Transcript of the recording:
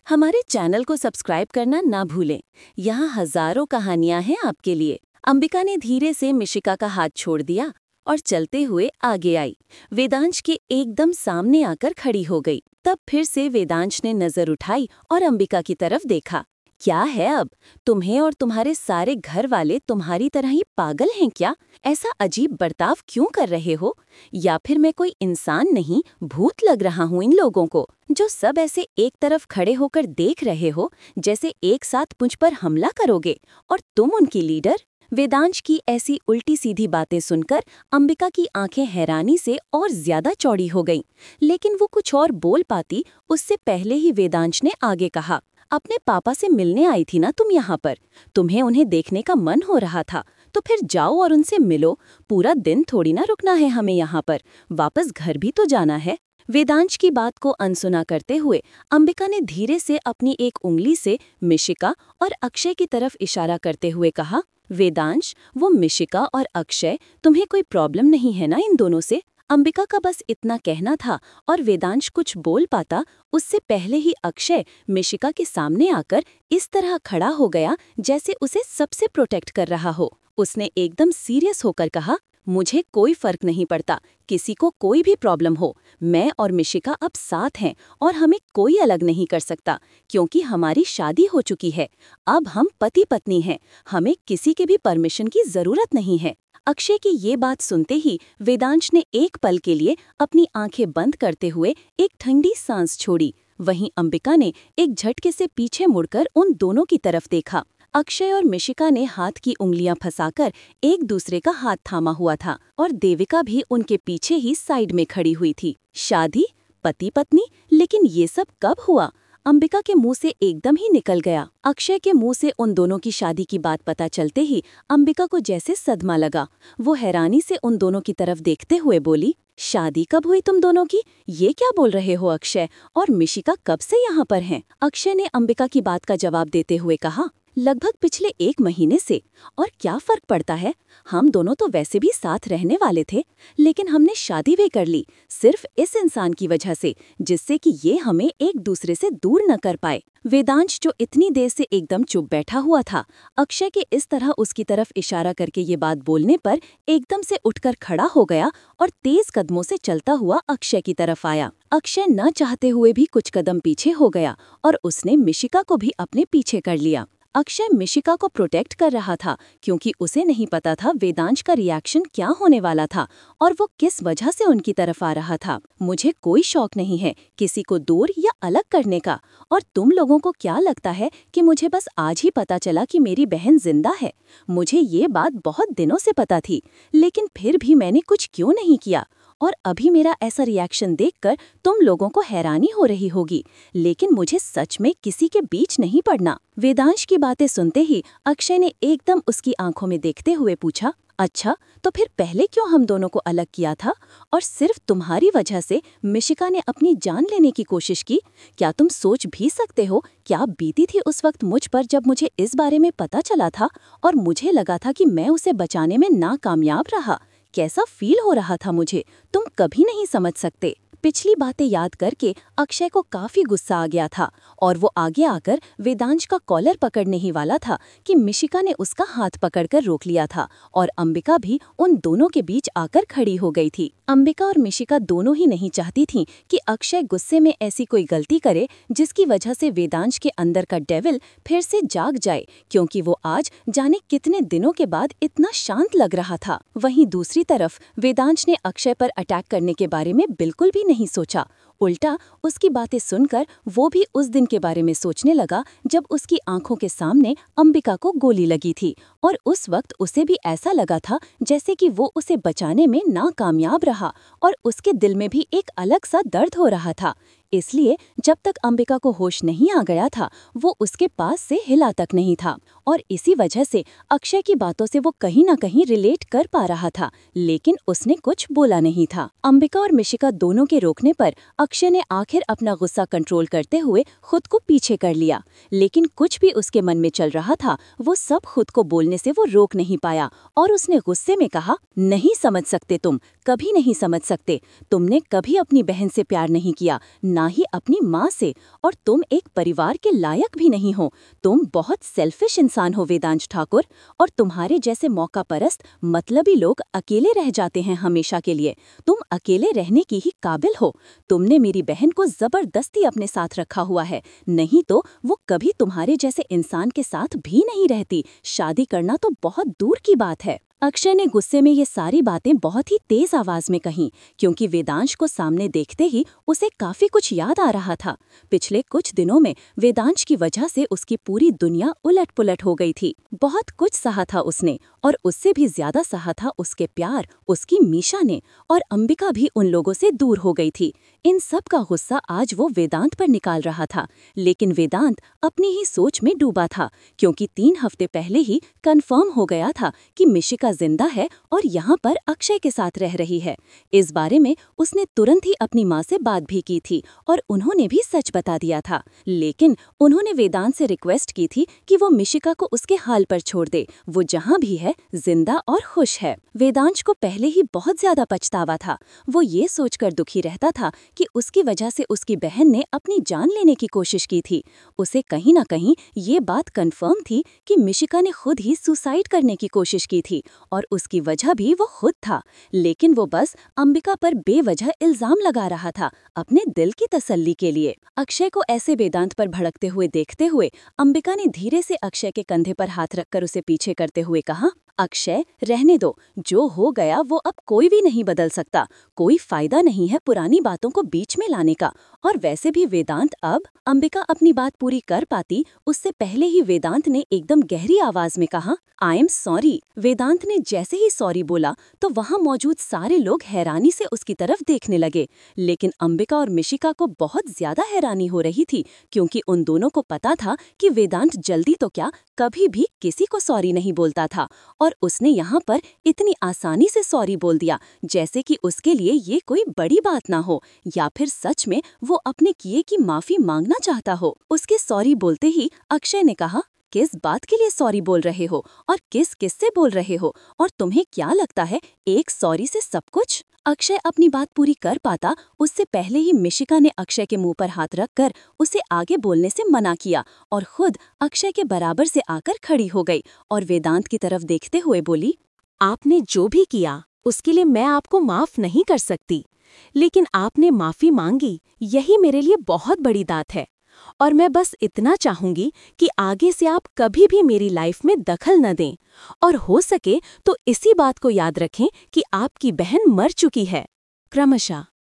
हमारे चैनल को सब्सक्राइब करना ना भूलें। यहाँ हजारों कहानियां हैं आपके लिए। अंबिका ने धीरे से मिशिका का हाथ छोड़ दिया और चलते हुए आगे आई। वेदांश के एकदम सामने आकर खड़ी हो गई। तब फिर से वेदांश ने नजर उठाई और अंबिका की तरफ देखा। क्या है अब? तुम्हें और तुम्हारे सारे घर वाले तुम्हारी तरह ही पागल हैं क्या? ऐसा अजीब बर्ताव क्यों कर रहे हो? या फिर मैं कोई इंसान नहीं, भूत लग रहा हूँ इन लोगों को, जो सब ऐसे एक तरफ खड़े होकर देख रहे हो, जैसे एक साथ मुझ पर हमला करोगे और तुम उनकी लीडर? वेदांश की ऐसी उल्टी सीधी बातें सुनकर अंबिका की आंखें हैरानी से और ज्यादा चौड़ी हो गईं। लेकिन वो कुछ और बोल पाती उससे पहले ही वेदांश ने आगे कहा, अपने पापा से मिलने आई थी ना तुम यहाँ पर? तुम्हें उन्हें देखने का मन हो रहा था तो फिर जाओ और उनसे मिलो। पूरा दिन थोड़ी ना रुकना है हमें यहाँ पर, वापस घर भी तो जाना है। वेदांश की बात को अनसुना करते हुए अंबिका ने धीरे से अपनी एक उंगली से मिशिका और अक्षय की तरफ इशारा करते हुए कहा, वेदांश, वो मिशिका और अक्षय, तुम्हें कोई प्रॉब्लम नहीं है ना इन दोनों से? अंबिका का बस इतना कहना था और वेदांश कुछ बोल पाता उससे पहले ही अक्षय मिशिका के सामने आकर इस तरह खड़ा हो गया जैसे उसे सबसे प्रोटेक्ट कर रहा हो। उसने एकदम सीरियस होकर कहा, मुझे कोई फर्क नहीं पड़ता, किसी को कोई भी प्रॉब्लम हो, मैं और मिशिका अब साथ हैं और हमें कोई अलग नहीं कर सकता, क्योंकि हमारी शादी हो चुकी है। अब हम पति पत्नी हैं, हमें किसी के भी परमिशन की जरूरत नहीं है। अक्षय की ये बात सुनते ही वेदांश ने एक पल के लिए अपनी आंखें बंद करते हुए एक ठंडी सांस छोड़ी। वहीं अंबिका ने एक झटके से पीछे मुड़कर उन दोनों की तरफ देखा। अक्षय और मिशिका ने हाथ की उंगलियां फंसाकर एक दूसरे का हाथ थामा हुआ था और देविका भी उनके पीछे ही साइड में खड़ी हुई थी। शादी, पति पत्नी, लेकिन ये सब कब हुआ? अंबिका के मुंह से एकदम ही निकल गया। अक्षय के मुंह से उन दोनों की शादी की बात पता चलते ही अंबिका को जैसे सदमा लगा। वो हैरानी से उन दोनों की तरफ देखते हुए बोली, शादी कब हुई तुम दोनों की? ये क्या बोल रहे हो अक्षय? और मिशिका कब से यहाँ पर हैं? अक्षय ने अंबिका की बात का जवाब देते हुए कहा, लगभग पिछले 1 महीने से। और क्या फर्क पड़ता है, हम दोनों तो वैसे भी साथ रहने वाले थे, लेकिन हमने शादी भी कर ली सिर्फ इस इंसान की वजह से, जिससे कि ये हमें एक दूसरे से दूर न कर पाए। वेदांश, जो इतनी देर से एकदम चुप बैठा हुआ था, अक्षय के इस तरह उसकी तरफ इशारा करके ये बात बोलने पर एकदम से उठकर खड़ा हो गया और तेज कदमों से चलता हुआ अक्षय की तरफ आया। अक्षय न चाहते हुए भी कुछ कदम पीछे हो गया और उसने मिशिका को भी अपने पीछे कर लिया। अक्षय मिशिका को प्रोटेक्ट कर रहा था क्योंकि उसे नहीं पता था वेदांश का रिएक्शन क्या होने वाला था और वो किस वजह से उनकी तरफ आ रहा था। मुझे कोई शौक नहीं है किसी को दूर या अलग करने का, और तुम लोगों को क्या लगता है कि मुझे बस आज ही पता चला कि मेरी बहन जिंदा है? मुझे ये बात बहुत दिनों से पता थी, लेकिन फिर भी मैंने कुछ क्यों नहीं किया? और अभी मेरा ऐसा रिएक्शन देखकर तुम लोगों को हैरानी हो रही होगी, लेकिन मुझे सच में किसी के बीच नहीं पड़ना। वेदांश की बातें सुनते ही अक्षय ने एकदम उसकी आंखों में देखते हुए पूछा, अच्छा, तो फिर पहले क्यों हम दोनों को अलग किया था? और सिर्फ तुम्हारी वजह से मिशिका ने अपनी जान लेने की कोशिश की। क्या तुम सोच भी सकते हो क्या बीती थी उस वक्त मुझ पर जब मुझे इस बारे में पता चला था और मुझे लगा था कि मैं उसे बचाने में नाकामयाब रहा? कैसा फील हो रहा था मुझे, तुम कभी नहीं समझ सकते। पिछली बातें याद करके अक्षय को काफी गुस्सा आ गया था और वो आगे आकर वेदांश का कॉलर पकड़ने ही वाला था कि मिशिका ने उसका हाथ पकड़कर रोक लिया था और अंबिका भी उन दोनों के बीच आकर खड़ी हो गई थी। अंबिका और मिशिका दोनों ही नहीं चाहती थीं कि अक्षय गुस्से में ऐसी कोई गलती करे जिसकी वजह से वेदांश के अंदर का डेविल फिर से जाग जाए, क्योंकि वो आज जाने कितने दिनों के बाद इतना शांत लग रहा था। वहीं दूसरी तरफ वेदांश ने अक्षय पर अटैक करने के बारे में बिल्कुल भी नहीं सोचा। उल्टा उसकी बातें सुनकर वो भी उस दिन के बारे में सोचने लगा जब उसकी आंखों के सामने अंबिका को गोली लगी थी, और उस वक्त उसे भी ऐसा लगा था जैसे कि वो उसे बचाने में नाकामयाब रहा और उसके दिल में भी एक अलग सा दर्द हो रहा था। इसलिए जब तक अंबिका को होश नहीं आ गया था वो उसके पास से हिला तक नहीं था, और इसी वजह से अक्षय की बातों से वो कहीं ना कहीं रिलेट कर पा रहा था, लेकिन उसने कुछ बोला नहीं था। अंबिका और मिशिका दोनों के रोकने पर अक्षय ने आखिर अपना गुस्सा कंट्रोल करते हुए खुद को पीछे कर लिया, लेकिन कुछ भी उसके मन में चल रहा था वो सब खुद को बोलने से वो रोक नहीं पाया और उसने गुस्से में कहा, नहीं समझ सकते तुम, कभी नहीं समझ सकते। तुमने कभी अपनी बहन से प्यार नहीं किया, ना ना ही अपनी माँ से, और तुम एक परिवार के लायक भी नहीं हो। तुम बहुत सेल्फिश इंसान हो वेदांश ठाकुर, और तुम्हारे जैसे मौका परस्त मतलबी लोग अकेले रह जाते हैं हमेशा के लिए। तुम अकेले रहने की ही काबिल हो। तुमने मेरी बहन को जबरदस्ती अपने साथ रखा हुआ है, नहीं तो वो कभी तुम्हारे जैसे इंसान के साथ भी नहीं रहती। शादी करना तो बहुत दूर की बात है। अक्षय ने गुस्से में ये सारी बातें बहुत ही तेज आवाज में कहीं, क्योंकि वेदांश को सामने देखते ही उसे काफी कुछ याद आ रहा था। पिछले कुछ दिनों में वेदांश की वजह से उसकी पूरी दुनिया उलट-पुलट हो गई थी। बहुत कुछ सहा था उसने, और उससे भी ज्यादा सहा था उसके प्यार, उसकी मीशा ने, और अंबिका भी उन लोगों से दूर हो गई थी। इन सब का गुस्सा आज वो वेदांत पर निकाल रहा था, लेकिन वेदांत अपनी ही सोच में डूबा था, क्योंकि 3 हफ्ते पहले ही कंफर्म हो गया था कि मिशिका जिंदा है और यहाँ पर अक्षय के साथ रह रही है। इस बारे में उसने तुरंत ही अपनी माँ से बात भी की थी, और उन्होंने भी सच बता दिया था। लेकिन उन्होंने वेदांत से रिक्वेस्ट की थी कि वो मिशिका को उसके हाल पर छोड़ दे। वो जहाँ भी है जिंदा और खुश है। वेदांश को पहले ही बहुत ज्यादा पछतावा था। वो ये सोचकर दुखी रहता था कि उसकी वजह से उसकी बहन ने अपनी जान लेने की कोशिश की थी। उसे कहीं ना कहीं ये बात कंफर्म थी कि मिशिका ने खुद ही सुसाइड करने की कोशिश की थी, और उसकी वजह भी वो खुद था। लेकिन वो बस अंबिका पर बेवजह इल्जाम लगा रहा था, अपने दिल की तसल्ली के लिए। अक्षय को ऐसे वेदांत पर भड़कते हुए देखते हुए अंबिका ने धीरे से अक्षय के कंधे पर हाथ रखकर उसे पीछे करते हुए कहा, अक्षय, रहने दो। जो हो गया वो अब कोई भी नहीं बदल सकता। कोई फायदा नहीं है पुरानी बातों को बीच में लाने का। और वैसे भी वेदांत अब अंबिका अपनी बात पूरी कर पाती उससे पहले ही वेदांत ने एकदम गहरी आवाज में कहा, आई एम सॉरी। वेदांत ने जैसे ही सॉरी बोला तो वहाँ मौजूद सारे लोग हैरानी से उसकी तरफ देखने लगे। लेकिन अंबिका और मिशिका को बहुत ज्यादा हैरानी हो रही थी, क्योंकि उन दोनों को पता था कि वेदांत जल्दी तो क्या, कभी भी किसी को सॉरी नहीं बोलता था। और उसने यहाँ पर इतनी आसानी से सॉरी बोल दिया, जैसे कि उसके लिए ये कोई बड़ी बात ना हो, या फिर सच में वो अपने किए की माफी मांगना चाहता हो। उसके सॉरी बोलते ही अक्षय ने कहा, किस बात के लिए सॉरी बोल रहे हो, और किस किससे बोल रहे हो, और तुम्हें क्या लगता है एक सॉरी से सब कुछ? अक्षय अपनी बात पूरी कर पाता उससे पहले ही मिशिका ने अक्षय के मुंह पर हाथ रखकर उसे आगे बोलने से मना किया, और खुद अक्षय के बराबर से आकर खड़ी हो गई और वेदांत की तरफ देखते हुए बोली, आपने जो भी किया उसके लिए मैं आपको माफ नहीं कर सकती, लेकिन आपने माफी मांगी, यही मेरे लिए बहुत बड़ी बात है। और मैं बस इतना चाहूंगी कि आगे से आप कभी भी मेरी लाइफ में दखल न दें, और हो सके तो इसी बात को याद रखें कि आपकी बहन मर चुकी है। क्रमशः।